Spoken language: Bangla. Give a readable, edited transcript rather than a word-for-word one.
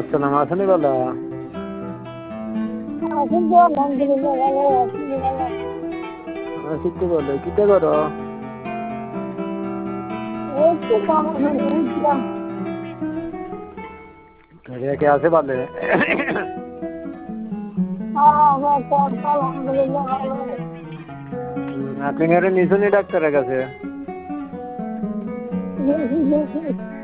আসসালাম, আসনি বলো? এখন তো আলহামদুলিল্লাহ ভালো আছি ভালো। আসিতে বলো, কিতে করো? এই তো কাম করে উঠলাম। কে আছে বলে? আমার তো আলহামদুলিল্লাহ ভালো। আপনি নিশুনি ডাক্তারের কাছে? দেখি দেখি